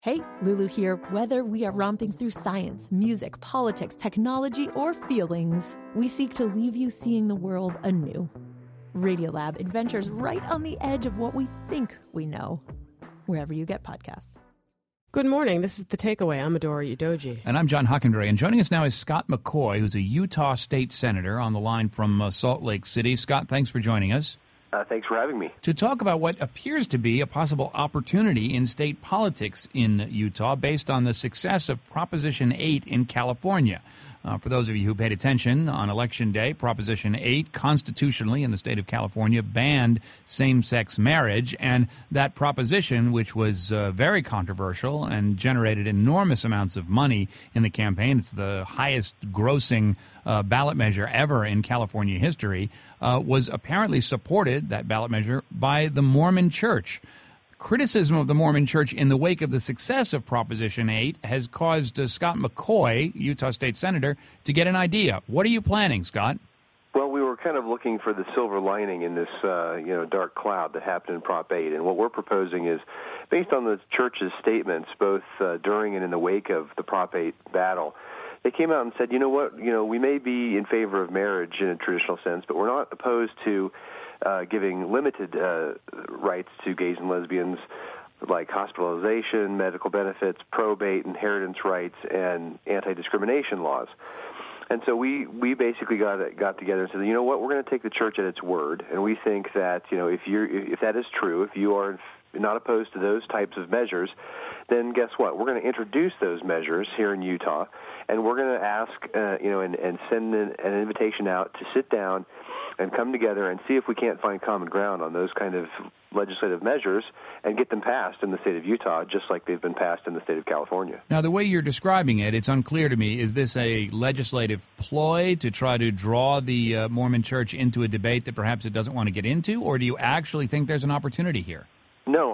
Hey, Lulu here. Whether we are romping through science, music, politics, technology, or feelings, we seek to leave you seeing the world anew. Radiolab adventures right on the edge of what we think we know, wherever you get podcasts. Good morning. This is The Takeaway. I'm Adora Udoji. And I'm John Hockenberry. And joining us now is Scott McCoy, who's a Utah State Senator on the line from Salt Lake City. Scott, thanks for joining us. Thanks for having me. To talk about what appears to be a possible opportunity in state politics in Utah based on the success of Proposition 8 in California. For those of you who paid attention, on Election Day, Proposition 8 constitutionally in the state of California banned same-sex marriage, and that proposition, which was very controversial and generated enormous amounts of money in the campaign, it's the highest grossing ballot measure ever in California history, was apparently supported, that ballot measure, by the Mormon Church. Criticism of the Mormon Church in the wake of the success of Proposition 8 has caused Scott McCoy, Utah State Senator, to get an idea. What are you planning, Scott? Well, we were kind of looking for the silver lining in this, dark cloud that happened in Prop 8. And what we're proposing is, based on the church's statements, both during and in the wake of the Prop 8 battle, they came out and said, you know what, we may be in favor of marriage in a traditional sense, but we're not opposed to giving limited rights to gays and lesbians, like hospitalization, medical benefits, probate, inheritance rights, and anti-discrimination laws. And so we basically got together and said, you know what, we're going to take the church at its word, and we think that if that is true, if you are not opposed to those types of measures, then guess what? We're going to introduce those measures here in Utah, and we're going to ask, and send an invitation out to sit down and come together and see if we can't find common ground on those kind of legislative measures and get them passed in the state of Utah, just like they've been passed in the state of California. Now, the way you're describing it, it's unclear to me. Is this a legislative ploy to try to draw the Mormon Church into a debate that perhaps it doesn't want to get into, or do you actually think there's an opportunity here? No,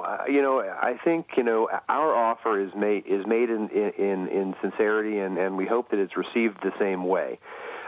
I think our offer is made in sincerity, and we hope that it's received the same way.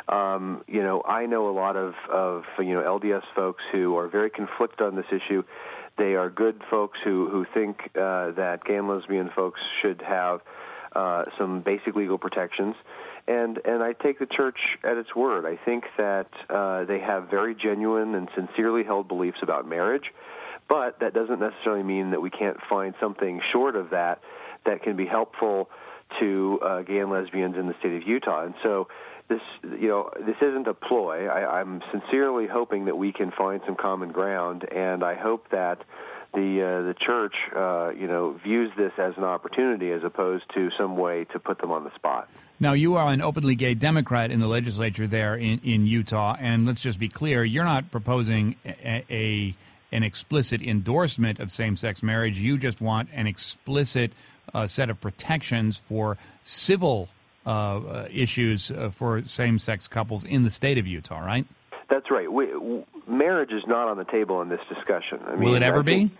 I know a lot of LDS folks who are very conflicted on this issue. They are good folks who think that gay and lesbian folks should have some basic legal protections. And I take the church at its word. I think that they have very genuine and sincerely held beliefs about marriage, but that doesn't necessarily mean that we can't find something short of that can be helpful to gay and lesbians in the state of Utah. And so this isn't a ploy. I'm sincerely hoping that we can find some common ground, and I hope that the church, views this as an opportunity as opposed to some way to put them on the spot. Now, you are an openly gay Democrat in the legislature there in Utah, and let's just be clear, you're not proposing an explicit endorsement of same-sex marriage. You just want an explicit set of protections for civil issues for same-sex couples in the state of Utah, right? That's right. Marriage is not on the table in this discussion. Will it ever be?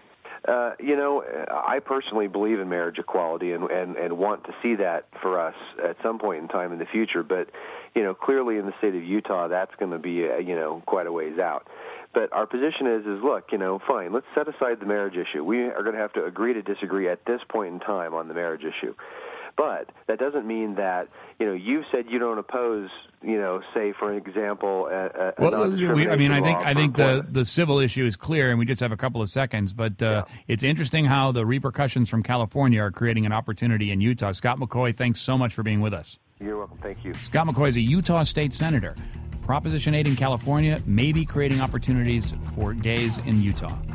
I personally believe in marriage equality and want to see that for us at some point in time in the future. But, clearly in the state of Utah, that's going to be, quite a ways out. But our position is look, fine, let's set aside the marriage issue. We are going to have to agree to disagree at this point in time on the marriage issue. But that doesn't mean that, you've said you don't oppose, say, for example, I think the civil issue is clear, and we just have a couple of seconds. But It's interesting how the repercussions from California are creating an opportunity in Utah. Scott McCoy, thanks so much for being with us. You're welcome. Thank you. Scott McCoy is a Utah State Senator. Proposition 8 in California may be creating opportunities for gays in Utah.